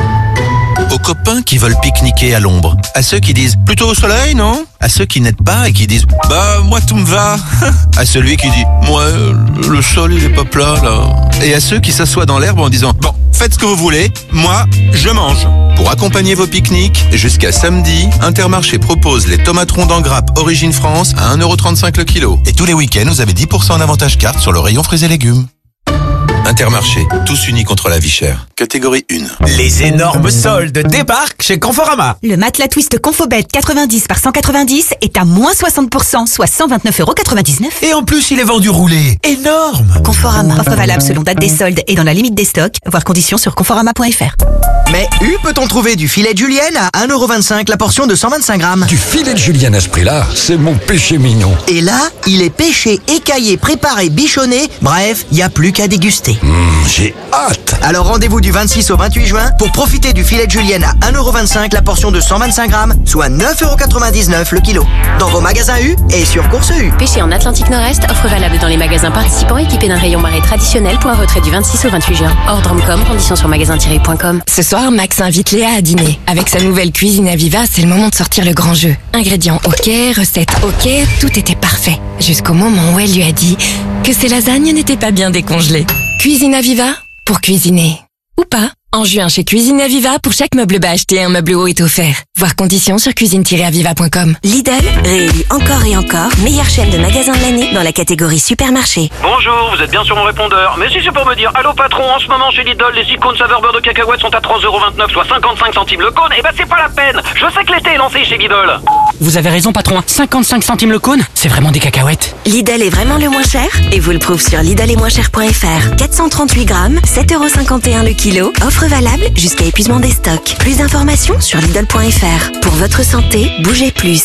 Aux copains qui veulent pique-niquer à l'ombre. À ceux qui disent plutôt au soleil, non? À ceux qui n'aident pas et qui disent bah moi tout me va. À celui qui dit moi le sol il est pas plat là. Et à ceux qui s'assoient dans l'herbe en disant bon faites ce que vous voulez, moi je mange. Pour accompagner vos pique-niques, jusqu'à samedi, Intermarché propose les tomates rondes en grappe Origine France à un euro trente-cinq le kilo. Et tous les week-ends vous avez dix pour cent d'avantage carte sur le rayon fruits et légumes. Intermarché, tous unis contre la vie chère. Catégorie un. Les énormes soldes débarquent chez Conforama. Le matelas Twist Confobed quatre-vingt-dix par cent quatre-vingt-dix est à moins soixante pour cent, soit cent vingt-neuf euros quatre-vingt-dix-neuf. Et en plus, il est vendu roulé. Énorme. Conforama. Offre valable selon date des soldes et dans la limite des stocks. Voir conditions sur conforama point f r. Mais où peut-on trouver du filet de julienne à un euro vingt-cinq la portion de cent vingt-cinq grammes? Du filet de julienne à ce prix-là, c'est mon péché mignon. Et là, il est pêché, écaillé, préparé, bichonné. Bref, il n'y a plus qu'à déguster. Mmh, j'ai hâte. Alors rendez-vous du vingt-six au vingt-huit juin pour profiter du filet de julienne à un euro vingt-cinq la portion de cent vingt-cinq grammes, soit neuf euros quatre-vingt-dix-neuf le kilo. Dans vos magasins U et sur Course U. Pêché en Atlantique Nord-Est, offre valable dans les magasins participants équipés d'un rayon marée traditionnel pour un retrait du vingt-six au vingt-huit juin. Ordre Dromcom, conditions sur magasin tiret point com. Ce soir, Max invite Léa à dîner. Avec sa nouvelle cuisine à Viva, c'est le moment de sortir le grand jeu. Ingrédients ok, recettes ok, tout était parfait. Jusqu'au moment où elle lui a dit que ses lasagnes n'étaient pas bien décongelées. Cuisine à Viva pour cuisiner. Ou pas. En juin, chez Cuisine Aviva, pour chaque meuble bas acheté, un meuble haut est offert. Voir conditions sur cuisine tiret aviva point com. Lidl, réélu encore et encore, meilleure chaîne de magasins de l'année dans la catégorie supermarché. Bonjour, vous êtes bien sur mon répondeur. Mais si c'est pour me dire, allô patron, en ce moment chez Lidl, les icônes saveur beurre de cacahuètes sont à trois euros vingt-neuf, soit cinquante-cinq centimes le cône, et bah c'est pas la peine. Je sais que l'été est lancé chez Lidl. Vous avez raison patron, cinquante-cinq centimes le cône, c'est vraiment des cacahuètes. Lidl est vraiment le moins cher, et vous le prouve sur lidl et moins cher point f r. quatre cent trente-huit grammes, sept euros cinquante et un le kilo, offre valable jusqu'à épuisement des stocks. Plus d'informations sur lidl point f r. Pour votre santé, bougez plus.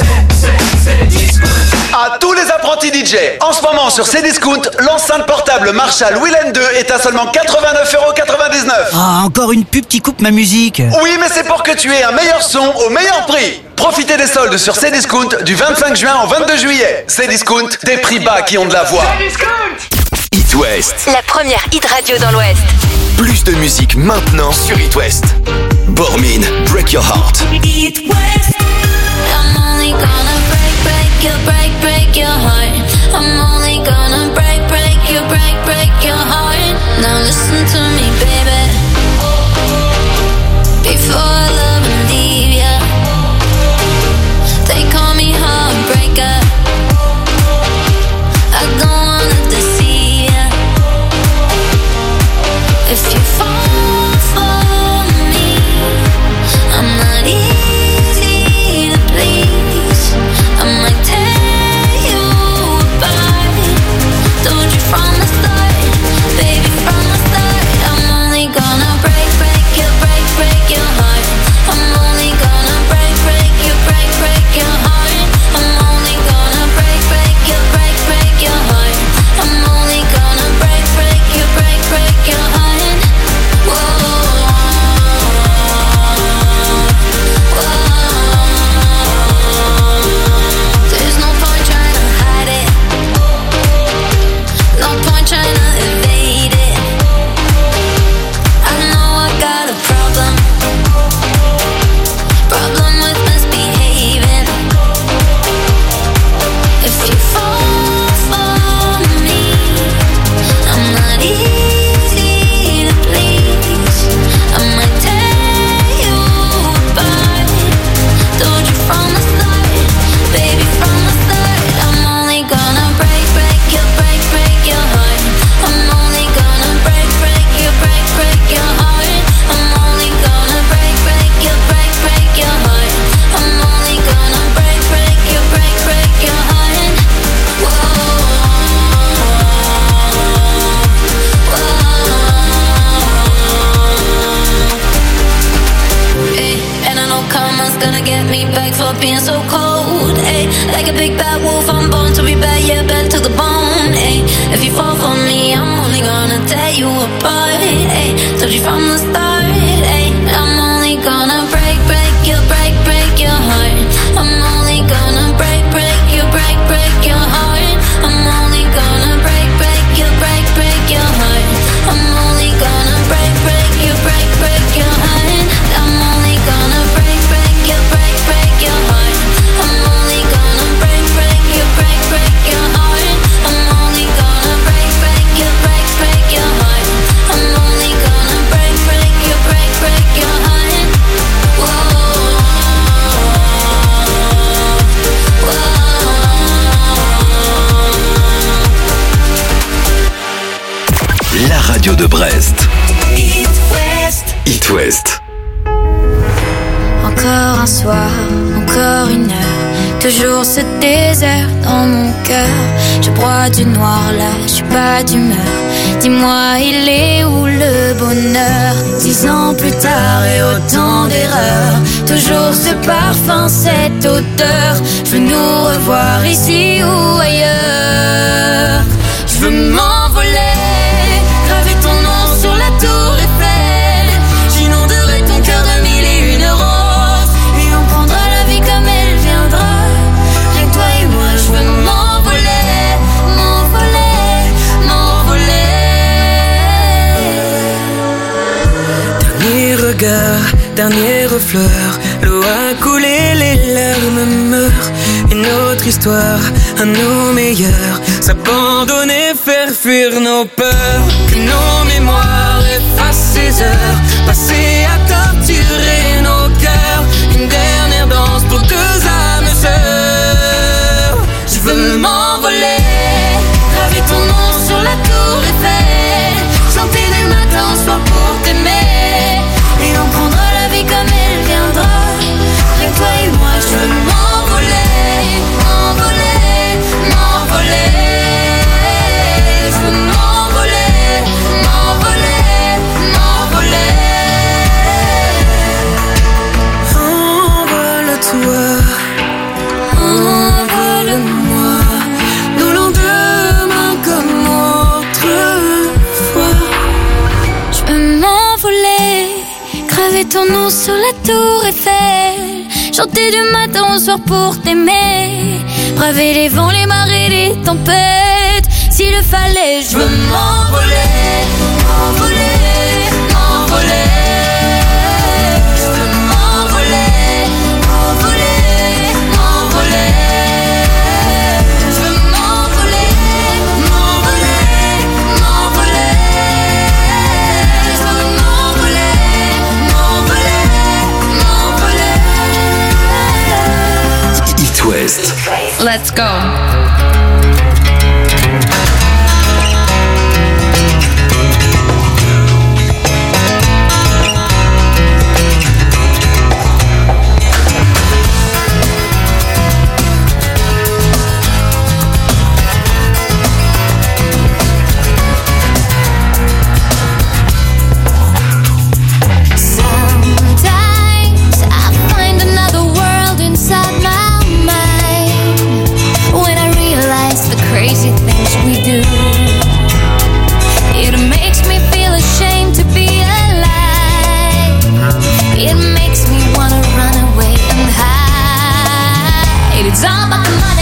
À tous les apprentis D J, en ce moment sur Cdiscount, l'enceinte portable Marshall Willen deux est à seulement quatre-vingt-neuf euros quatre-vingt-dix-neuf. Ah, encore une pub qui coupe ma musique. Oui, mais c'est pour que tu aies un meilleur son au meilleur prix. Profitez des soldes sur Cdiscount du vingt-cinq juin au vingt-deux juillet. Cdiscount, des prix bas qui ont de la voix. It West. La première hit radio dans l'Ouest. Plus de musique maintenant sur It West. Bormin, Break Your Heart. It West. I'm only gonna break, break your, break, break your heart. I'm only gonna break, break your, break, break your heart. Now listen to me, baby. Before I love and leave ya, they call me heartbreaker. I don't wanna deceive ya. If you fall for me, I'm not easy to please. Like a big bad wolf, I'm born to be bad, yeah, bad to the bone, ayy. If you fall for me, I'm only gonna tear you apart, ayy. Told you from the start, ayy. I'm only gonna break, break you, break, break your heart. I'm only gonna break, break you, break, break your heart. I'm only gonna break, break you, break, break your heart. I'm only gonna break, break you, break, break your heart. I'm only gonna break, break you, break, break your heart. I'm only gonna break, break you, break, break your heart. I'm only gonna break, break you, break, break your heart. I'm only gonna break, break you, break, break your heart. Whoa. La radio de Brest. It West. It West. Encore un soir, encore une heure, toujours ce désert dans mon cœur. Je broie du noir là, je suis pas d'humeur. Dis-moi, il est où le bonheur? Dix ans plus tard et autant d'erreurs, toujours ce parfum, cette odeur. Je veux nous revoir ici ou ailleurs. Je veux m'envoler, graver ton nom sur la tour Eiffel. J'inonderai ton cœur de mille et une roses, et on prendra la vie comme elle viendra. Rien que toi et moi, je veux m'envoler, m'envoler, m'envoler. Dernier regard, dernier refleur, l'eau a coulé, les larmes meurent. Une autre histoire, à nos meilleurs, s'abandonner, faire fuir nos peurs. Que nos mémoires effacent ces heures passées à torturer nos cœurs. Une dernière danse pour deux âmes sœurs. Je veux m'envoler, graver ton nom sur la tour Eiffel. Chanter du matin au soir pour t'aimer, et on prendra la vie comme elle viendra. Rien que toi et moi, je veux m'envoler, m'envoler, m'envoler. Je veux m'envoler, m'envoler, m'envoler. Envole-toi, envole-moi, nos lendemains comme autrefois. Je veux m'envoler, graver ton nom sur la tour Eiffel. Chanter du matin au soir pour t'aimer, braver les vents, les marées, les tempêtes. S'il le fallait, je veux m'envoler, m'envoler, m'envoler. Je veux m'envoler, m'envoler, m'envoler. Je veux m'envoler, m'envoler, m'envoler. Je veux m'envoler, m'envoler, m'envoler. It West. Let's go. It's all about the money.